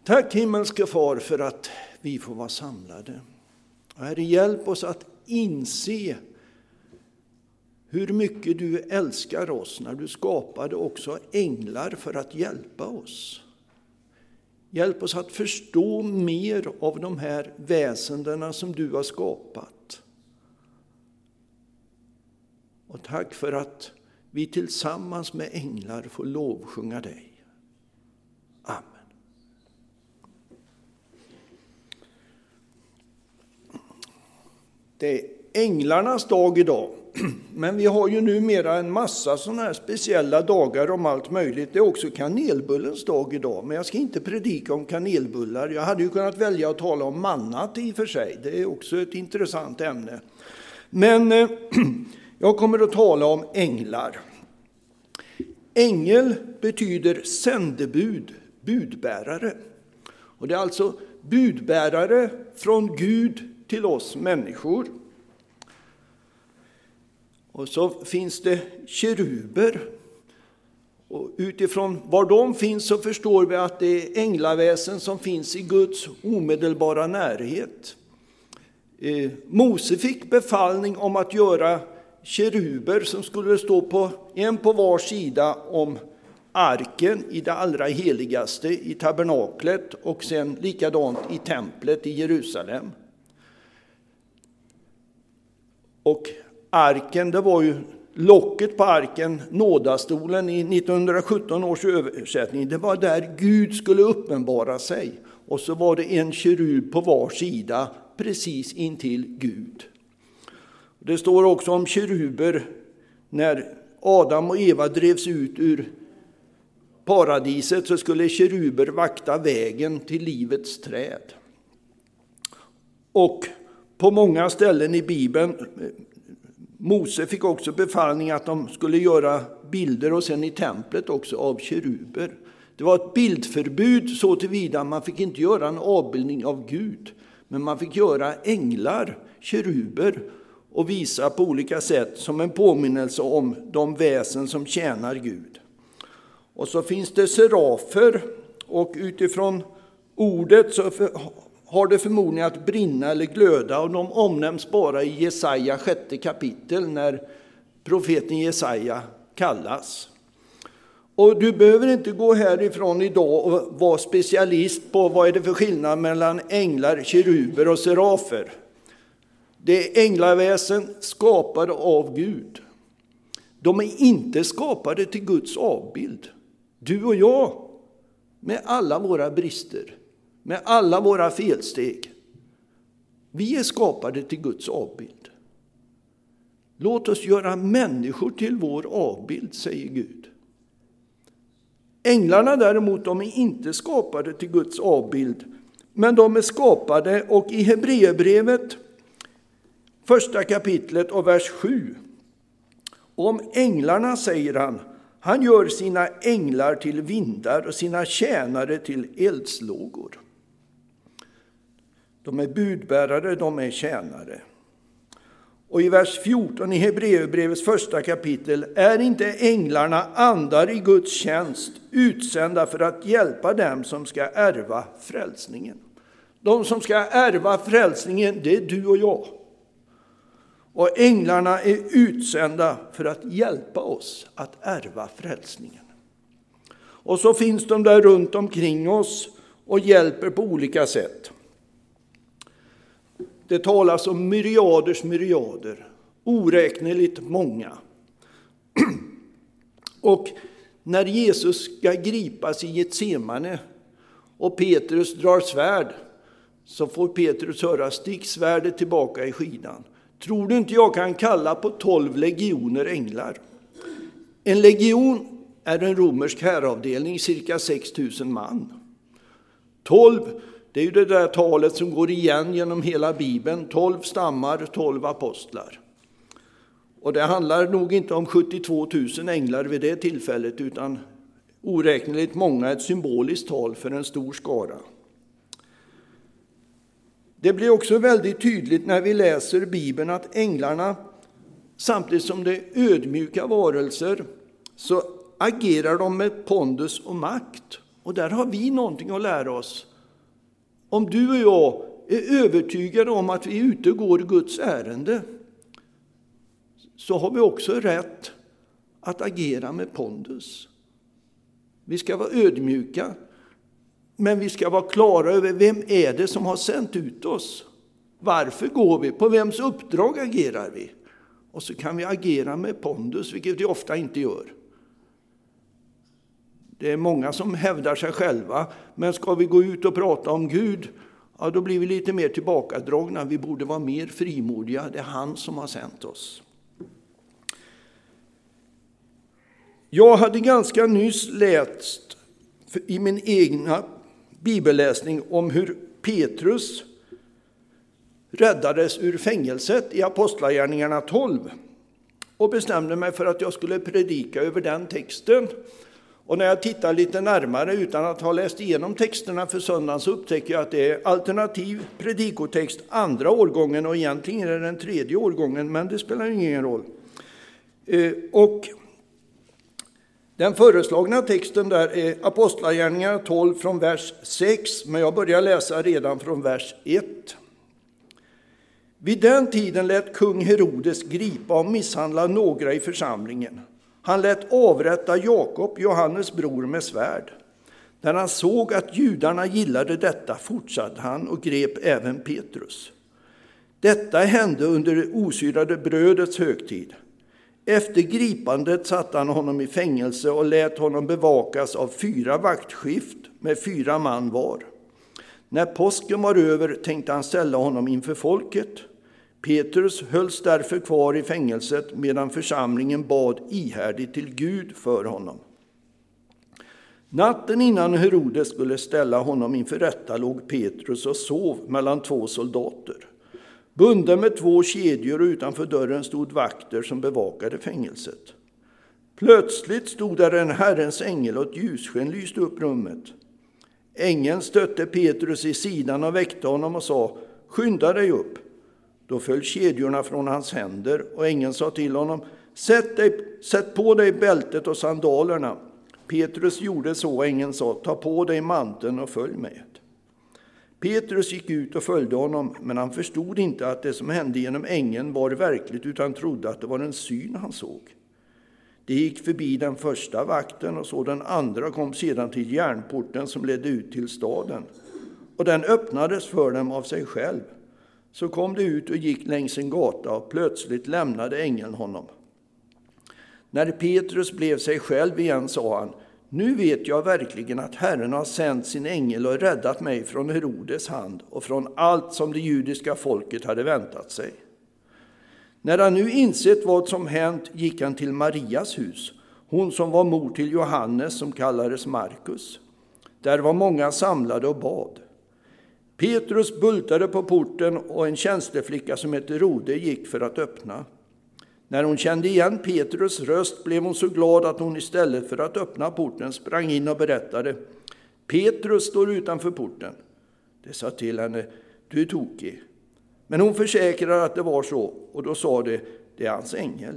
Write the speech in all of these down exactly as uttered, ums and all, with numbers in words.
Tack himmelske far för att vi får vara samlade. Herre, hjälp oss att inse hur mycket du älskar oss när du skapade också änglar för att hjälpa oss. Hjälp oss att förstå mer av de här väsendena som du har skapat. Och tack för att vi tillsammans med änglar får lovsjunga dig. Amen. Det är änglarnas dag idag. Men vi har ju numera en massa sådana här speciella dagar om allt möjligt. Det är också kanelbullens dag idag. Men jag ska inte predika om kanelbullar. Jag hade ju kunnat välja att tala om mannat i och för sig. Det är också ett intressant ämne. Men eh, jag kommer att tala om änglar. Ängel betyder sändebud, budbärare. Och det är alltså budbärare från Gud till oss människor. Och så finns det keruber. Och utifrån var de finns så förstår vi att det är änglaväsen som finns i Guds omedelbara närhet. Eh, Mose fick befallning om att göra keruber som skulle stå på en på var sida om arken i det allra heligaste i tabernaklet och sen likadant i templet i Jerusalem. Och arken, det var ju locket på arken, nådastolen i nittonhundrasjutton års översättning. Det var där Gud skulle uppenbara sig. Och så var det en kerub på var sida precis intill Gud. Det står också om keruber när Adam och Eva drevs ut ur paradiset så skulle keruber vakta vägen till livets träd. Och på många ställen i Bibeln, Mose fick också befallning att de skulle göra bilder och sen i templet också av keruber. Det var ett bildförbud så tillvida man fick inte göra en avbildning av Gud. Men man fick göra änglar, keruber och visa på olika sätt som en påminnelse om de väsen som tjänar Gud. Och så finns det serafer och utifrån ordet så har det förmodligen att brinna eller glöda och de omnämns bara i Jesaja sjätte kapitel när profeten Jesaja kallas. Och du behöver inte gå härifrån idag och vara specialist på vad är det för skillnad mellan änglar, keruber och serafer. Det är änglaväsen skapade av Gud. De är inte skapade till Guds avbild. Du och jag med alla våra brister, med alla våra felsteg. Vi är skapade till Guds avbild. Låt oss göra människor till vår avbild, säger Gud. Änglarna däremot, de är inte skapade till Guds avbild. Men de är skapade, och i Hebreerbrevet, första kapitlet och vers sju. Om änglarna säger han, han gör sina änglar till vindar och sina tjänare till eldslågor. De är budbärare, de är tjänare. Och i vers fjorton i Hebreerbrevets första kapitel, är inte änglarna andar i Guds tjänst, utsända för att hjälpa dem som ska ärva frälsningen. De som ska ärva frälsningen, det är du och jag. Och änglarna är utsända för att hjälpa oss att ärva frälsningen. Och så finns de där runt omkring oss och hjälper på olika sätt. Det talas om myriaders myriader, oräkneligt många. Och när Jesus ska gripas i Getsemane och Petrus drar svärd, så får Petrus höra, stick svärdet tillbaka i skidan. Tror du inte jag kan kalla på tolv legioner änglar? En legion är en romersk häravdelning, cirka sex tusen man. Tolv, det är ju det där talet som går igen genom hela Bibeln. Tolv stammar, tolv apostlar. Och det handlar nog inte om sjuttiotvå tusen änglar vid det tillfället, utan oräkneligt många, ett symboliskt tal för en stor skara. Det blir också väldigt tydligt när vi läser Bibeln att änglarna, samtidigt som det är ödmjuka varelser, så agerar de med pondus och makt. Och där har vi någonting att lära oss om du och jag är övertygade om att vi ute går Guds ärende, så har vi också rätt att agera med pondus. Vi ska vara ödmjuka, men vi ska vara klara över vem är det som har sänt ut oss. Varför går vi? På vems uppdrag agerar vi? Och så kan vi agera med pondus, vilket vi ofta inte gör. Det är många som hävdar sig själva, men ska vi gå ut och prata om Gud, ja, då blir vi lite mer tillbakadragna. Vi borde vara mer frimodiga. Det är han som har sänt oss. Jag hade ganska nyss läst i min egna bibelläsning om hur Petrus räddades ur fängelset i Apostlagärningarna tolv. Och bestämde mig för att jag skulle predika över den texten. Och när jag tittar lite närmare utan att ha läst igenom texterna för söndagen, så upptäcker jag att det är alternativ predikotext andra årgången, och egentligen är det den tredje årgången, men det spelar ingen roll. Och den föreslagna texten där är Apostlagärningarna tolv från vers sex, men jag börjar läsa redan från vers ett. Vid den tiden lät kung Herodes gripa och misshandla några i församlingen. Han lät avrätta Jakob, Johannes bror, med svärd. När han såg att judarna gillade detta fortsatte han och grep även Petrus. Detta hände under det osyrade brödets högtid. Efter gripandet satte han honom i fängelse och lät honom bevakas av fyra vaktskift med fyra man var. När påsken var över tänkte han ställa honom inför folket. Petrus hölls därför kvar i fängelset medan församlingen bad ihärdigt till Gud för honom. Natten innan Herodes skulle ställa honom inför rätta låg Petrus och sov mellan två soldater. Bunden med två kedjor, och utanför dörren stod vakter som bevakade fängelset. Plötsligt stod där en Herrens ängel och ett ljussken lyste upp rummet. Ängeln stötte Petrus i sidan och väckte honom och sa: skynda dig upp. Då föll kedjorna från hans händer, och ängeln sa till honom: sätt, dig, sätt på dig bältet och sandalerna. Petrus gjorde så, och ängeln sa: ta på dig manteln och följ med. Petrus gick ut och följde honom, men han förstod inte att det som hände genom ängeln var verkligt, utan trodde att det var en syn han såg. De gick förbi den första vakten, och så den andra kom sedan till järnporten som ledde ut till staden. Och den öppnades för dem av sig själv. Så kom de ut och gick längs en gata, och plötsligt lämnade ängeln honom. När Petrus blev sig själv igen sa han: nu vet jag verkligen att Herren har sänt sin ängel och räddat mig från Herodes hand och från allt som det judiska folket hade väntat sig. När han nu insett vad som hänt gick han till Marias hus, hon som var mor till Johannes som kallades Markus. Där var många samlade och bad. Petrus bultade på porten, och en tjänsteflicka som hette Rode gick för att öppna. När hon kände igen Petrus röst blev hon så glad att hon istället för att öppna porten sprang in och berättade: Petrus står utanför porten. Det sa till henne: du är tokig. Men hon försäkrade att det var så, och då sa det: det är hans ängel.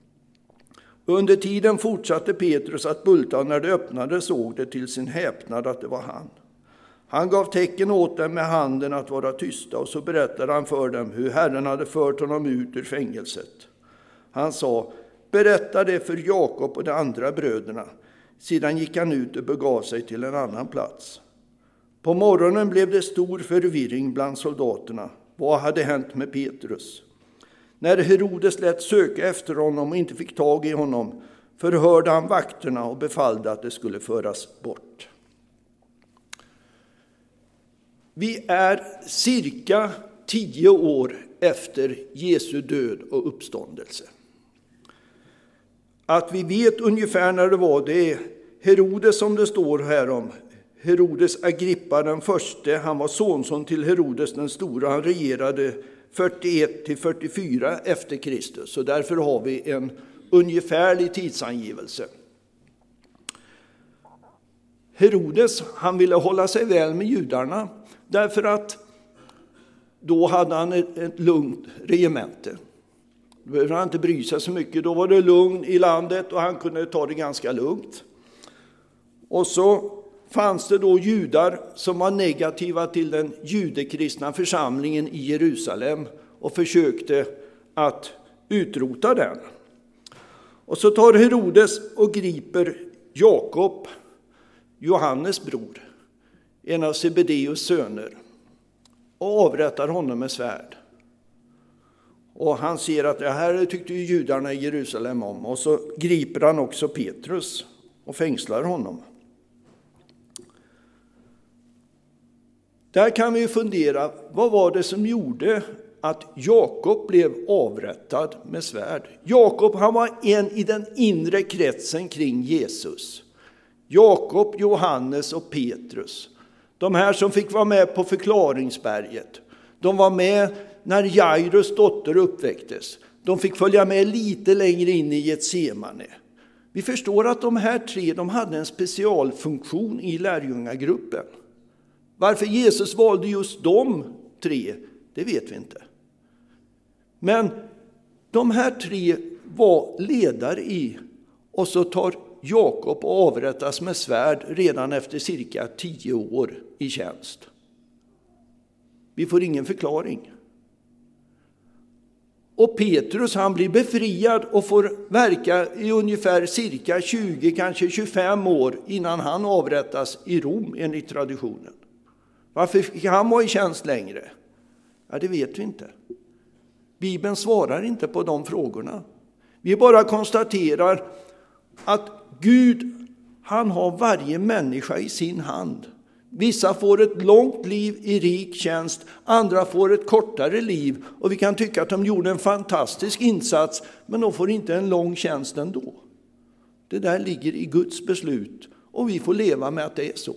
Under tiden fortsatte Petrus att bulta, och när det öppnade såg det till sin häpnad att det var han. Han gav tecken åt dem med handen att vara tysta, och så berättade han för dem hur Herren hade fört honom ut ur fängelset. Han sa: berätta det för Jakob och de andra bröderna. Sedan gick han ut och begav sig till en annan plats. På morgonen blev det stor förvirring bland soldaterna. Vad hade hänt med Petrus? När Herodes lät söka efter honom och inte fick tag i honom, förhörde han vakterna och befallde att det skulle föras bort. Vi är cirka tio år efter Jesu död och uppståndelse. Att vi vet ungefär när det var, det är Herodes som det står här om. Herodes Agrippa den förste, han var sonson till Herodes den stora. Han regerade fyrtioett till fyrtiofyra efter Kristus. Så därför har vi en ungefärlig tidsangivelse. Herodes, han ville hålla sig väl med judarna. Därför att då hade han ett, ett lugnt regemente. Då behövde han inte bry sig så mycket. Då var det lugn i landet och han kunde ta det ganska lugnt. Och så fanns det då judar som var negativa till den judekristna församlingen i Jerusalem och försökte att utrota den. Och så tar Herodes och griper Jakob, Johannes bror, en av Sebedeus söner, och avrättar honom med svärd. Och han ser att det här tyckte ju judarna i Jerusalem om. Och så griper han också Petrus och fängslar honom. Där kan vi fundera, vad var det som gjorde att Jakob blev avrättad med svärd? Jakob, han var en i den inre kretsen kring Jesus. Jakob, Johannes och Petrus. De här som fick vara med på förklaringsberget. De var med när Jairus dotter uppväcktes. De fick följa med lite längre in i Getsemane. Vi förstår att de här tre, de hade en specialfunktion i lärjungagruppen. Varför Jesus valde just de tre, det vet vi inte. Men de här tre var ledare i, och så tar Jakob och avrättas med svärd redan efter cirka tio år i tjänst. Vi får ingen förklaring. Och Petrus, han blir befriad och får verka i ungefär cirka tjugo, kanske tjugofem år innan han avrättas i Rom enligt traditionen. Varför fick han vara i tjänst längre? Ja, det vet vi inte. Bibeln svarar inte på de frågorna. Vi bara konstaterar att Gud, han har varje människa i sin hand. Vissa får ett långt liv i rik tjänst, andra får ett kortare liv. Och vi kan tycka att de gjorde en fantastisk insats, men de får inte en lång tjänst ändå. Det där ligger i Guds beslut, och vi får leva med att det är så.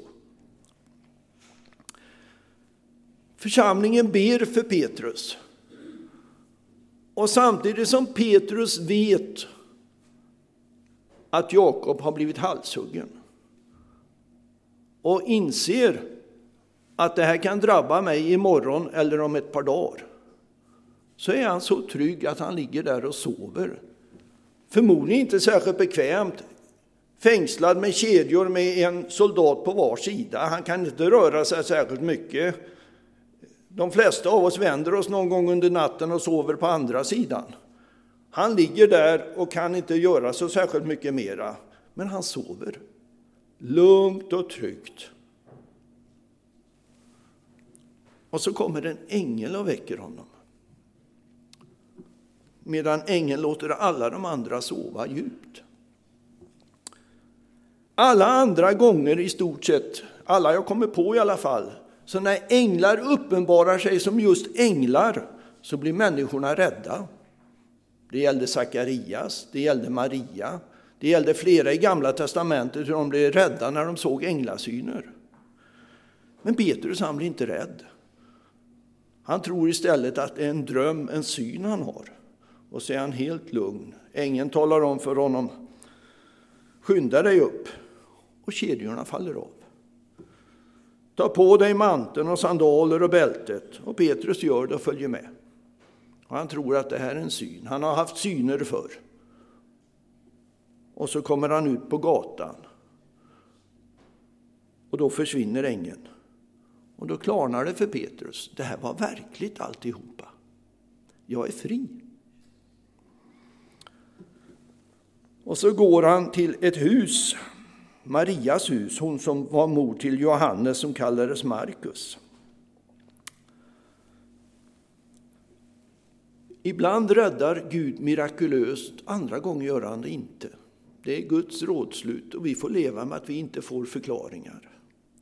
Församlingen ber för Petrus. Och samtidigt som Petrus vet att Jakob har blivit halshuggen och inser att det här kan drabba mig imorgon eller om ett par dagar, så är han så trygg att han ligger där och sover. Förmodligen inte särskilt bekvämt, fängslad med kedjor med en soldat på var sida. Han kan inte röra sig särskilt mycket. De flesta av oss vänder oss någon gång under natten och sover på andra sidan. Han ligger där och kan inte göra så särskilt mycket mera, men han sover lugnt och tryggt. Och så kommer en ängel och väcker honom, medan ängeln låter alla de andra sova djupt. Alla andra gånger i stort sett, alla jag kommer på i alla fall, så när änglar uppenbarar sig som just änglar, så blir människorna rädda. Det gällde Sakarias, det gällde Maria, det gällde flera i Gamla testamentet hur de blev rädda när de såg änglasyner. Men Petrus, han blir inte rädd. Han tror istället att det är en dröm, en syn han har. Och så är han helt lugn. Ängeln talar om för honom, skynda dig upp, och kedjorna faller av. Ta på dig manteln och sandaler och bältet. Och Petrus gör det och följer med. Och han tror att det här är en syn. Han har haft syner förr. Och så kommer han ut på gatan. Och då försvinner ängeln. Och då klarnar det för Petrus. Det här var verkligt alltihopa. Jag är fri. Och så går han till ett hus. Marias hus, hon som var mor till Johannes som kallades Markus. Ibland räddar Gud mirakulöst, andra gånger gör han det inte. Det är Guds rådslut och vi får leva med att vi inte får förklaringar.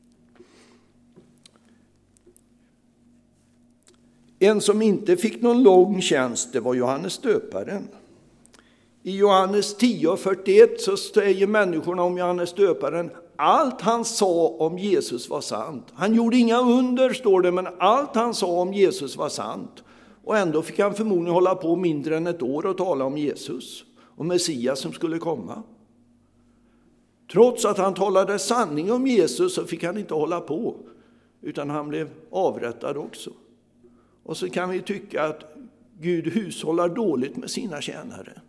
En som inte fick någon lång tjänst, det var Johannes döparen. I Johannes tio fyrtioett så säger människorna om Johannes döparen, allt han sa om Jesus var sant. Han gjorde inga under, står det, men allt han sa om Jesus var sant. Och ändå fick han förmodligen hålla på mindre än ett år och tala om Jesus och Messias som skulle komma. Trots att han talade sanning om Jesus så fick han inte hålla på, utan han blev avrättad också. Och så kan vi tycka att Gud hushållar dåligt med sina tjänare.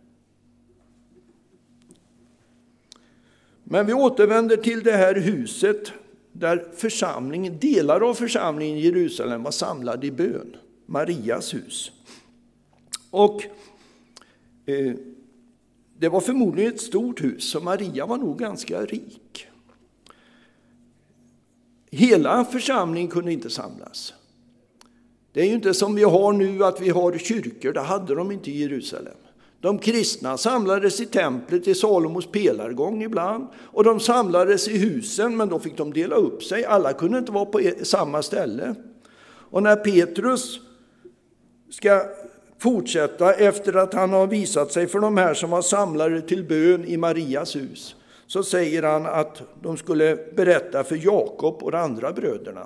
Men vi återvänder till det här huset där församlingen, delar av församlingen i Jerusalem var samlad i bön. Marias hus. Och eh, det var förmodligen ett stort hus, så Maria var nog ganska rik. Hela församlingen kunde inte samlas. Det är ju inte som vi har nu att vi har kyrkor, det hade de inte i Jerusalem. De kristna samlades i templet i Salomos pelargång ibland, och de samlades i husen, men då fick de dela upp sig. Alla kunde inte vara på samma ställe. Och när Petrus ska fortsätta efter att han har visat sig för de här som var samlade till bön i Marias hus, så säger han att de skulle berätta för Jakob och de andra bröderna.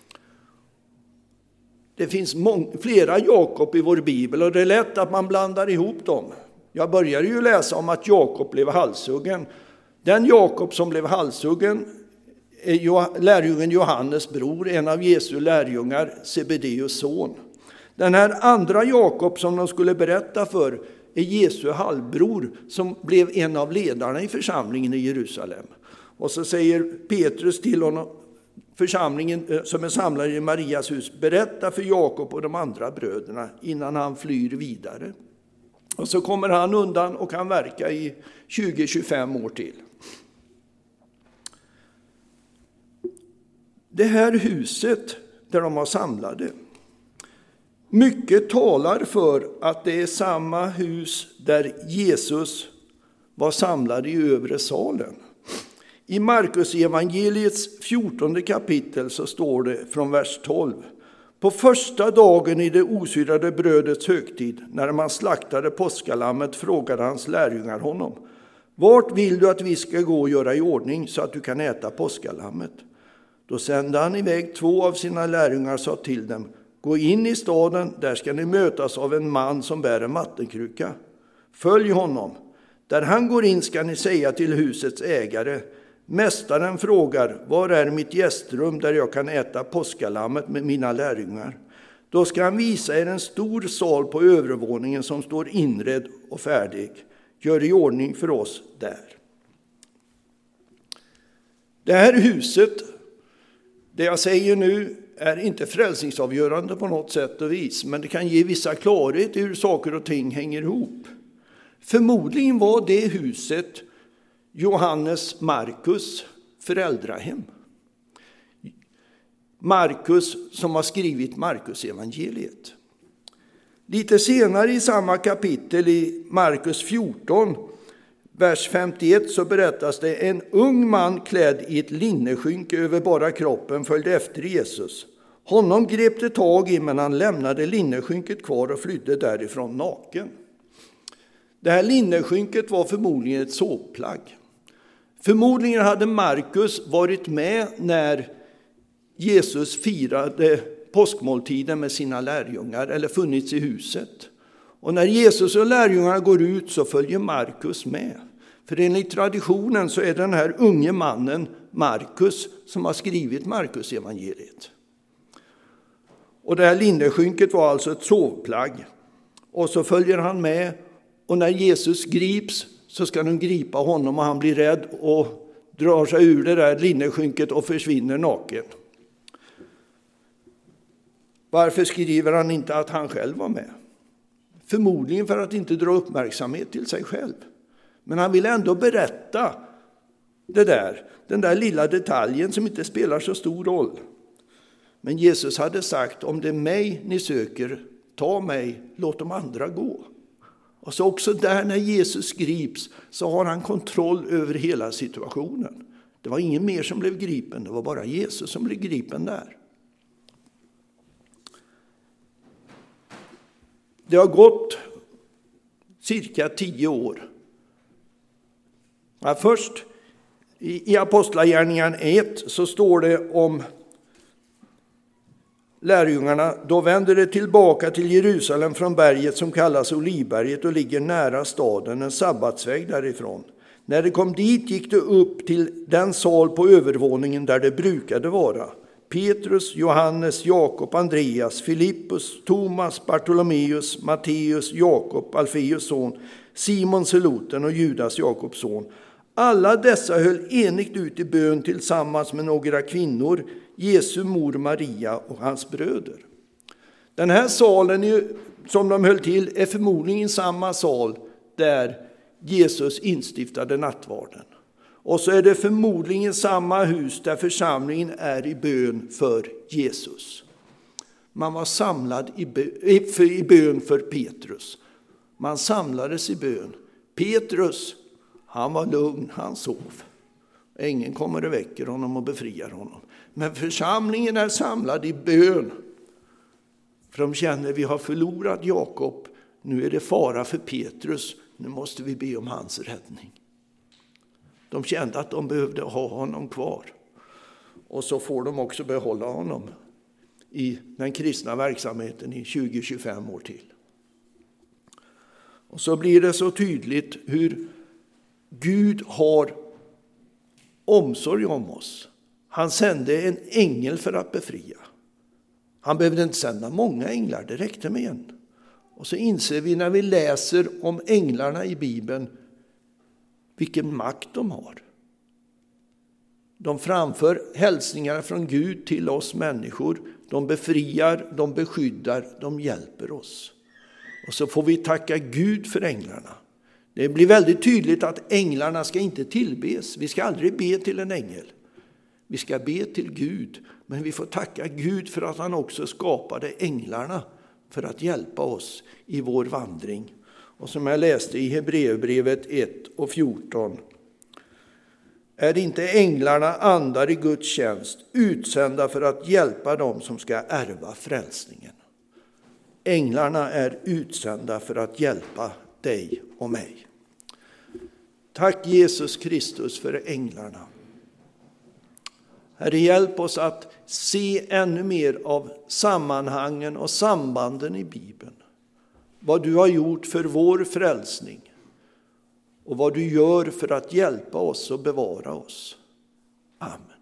Det finns många, flera Jakob i vår bibel, och det är lätt att man blandar ihop dem. Jag började ju läsa om att Jakob blev halshuggen. Den Jakob som blev halshuggen är lärjungen Johannes bror, en av Jesu lärjungar, Sebedeus son. Den här andra Jakob som de skulle berätta för är Jesu halvbror, som blev en av ledarna i församlingen i Jerusalem. Och så säger Petrus till honom, församlingen som är samlad i Marias hus, berätta för Jakob och de andra bröderna innan han flyr vidare. Och så kommer han undan och kan verka i tjugo till tjugofem år till. Det här huset där de var samlade, mycket talar för att det är samma hus där Jesus var samlad i övre salen. I Markus evangeliets fjortonde kapitel så står det från vers tolv. På första dagen i det osyrade brödets högtid, när man slaktade påskalammet, frågade hans lärjungar honom: vart vill du att vi ska gå och göra i ordning så att du kan äta påskalammet? Då sände han iväg två av sina lärjungar och sa till dem: gå in i staden, där ska ni mötas av en man som bär en vattenkruka. Följ honom. Där han går in ska ni säga till husets ägare: mästaren frågar, var är mitt gästrum där jag kan äta påskalammet med mina lärjungar? Då ska han visa er en stor sal på övervåningen som står inredd och färdig. Gör i ordning för oss där. Det här huset, det jag säger nu, är inte frälsningsavgörande på något sätt och vis, men det kan ge vissa klarhet i hur saker och ting hänger ihop. Förmodligen var det huset Johannes Markus föräldrahem. Markus som har skrivit Markus evangeliet. Lite senare i samma kapitel i Markus fjorton, vers femtioett, så berättas det: en ung man klädd i ett linneskynke över bara kroppen följde efter Jesus. Honom grep det tag i, men han lämnade linneskynket kvar och flydde därifrån naken. Det här linneskynket var förmodligen ett sovplagg. Förmodligen hade Markus varit med när Jesus firade påskmåltiden med sina lärjungar, eller funnits i huset. Och när Jesus och lärjungarna går ut så följer Markus med. För enligt traditionen så är den här unge mannen Markus som har skrivit Markus evangeliet. Och det här linneskynket var alltså ett sovplagg. Och så följer han med, och när Jesus grips så ska de gripa honom, och han blir rädd och drar sig ur det där linneskynket och försvinner naken. Varför skriver han inte att han själv var med? Förmodligen för att inte dra uppmärksamhet till sig själv. Men han vill ändå berätta det där, den där lilla detaljen som inte spelar så stor roll. Men Jesus hade sagt: om det är mig ni söker, ta mig, låt de andra gå. Och så också där när Jesus grips så har han kontroll över hela situationen. Det var ingen mer som blev gripen, det var bara Jesus som blev gripen där. Det har gått cirka tio år. Ja, först i, i Apostlagärningarna ett så står det om lärjungarna. Då vände de tillbaka till Jerusalem från berget som kallas Olivberget och ligger nära staden, en sabbatsväg därifrån. När de kom dit gick de upp till den sal på övervåningen där det brukade vara. Petrus, Johannes, Jakob, Andreas, Filippus, Thomas, Bartolomeus, Matteus, Jakob, Alfeus son, Simon Seloten och Judas Jakobs son. Alla dessa höll enigt ut i bön tillsammans med några kvinnor, Jesu mor Maria och hans bröder. Den här salen som de höll till är förmodligen samma sal där Jesus instiftade nattvarden. Och så är det förmodligen samma hus där församlingen är i bön för Jesus. Man var samlad i bön för Petrus. Man samlades i bön. Petrus, han var lugn, han sov. Ingen kommer och väcker honom och befriar honom. Men församlingen är samlad i bön. För de känner att vi har förlorat Jakob. Nu är det fara för Petrus. Nu måste vi be om hans räddning. De kände att de behövde ha honom kvar. Och så får de också behålla honom i den kristna verksamheten i tjugo till tjugofem år till. Och så blir det så tydligt hur Gud har omsorg om oss. Han sände en ängel för att befria. Han behövde inte sända många änglar, det räckte med en. Och så inser vi när vi läser om änglarna i Bibeln vilken makt de har. De framför hälsningar från Gud till oss människor. De befriar, de beskyddar, de hjälper oss. Och så får vi tacka Gud för änglarna. Det blir väldigt tydligt att änglarna ska inte tillbes. Vi ska aldrig be till en ängel. Vi ska be till Gud. Men vi får tacka Gud för att han också skapade änglarna för att hjälpa oss i vår vandring. Och som jag läste i Hebreerbrevet ett och fjorton. Är inte änglarna andar i Guds tjänst, utsända för att hjälpa dem som ska ärva frälsningen? Änglarna är utsända för att hjälpa dig och mig. Tack Jesus Kristus för änglarna. Herre, hjälp oss att se ännu mer av sammanhangen och sambanden i Bibeln. Vad du har gjort för vår frälsning. Och vad du gör för att hjälpa oss och bevara oss. Amen.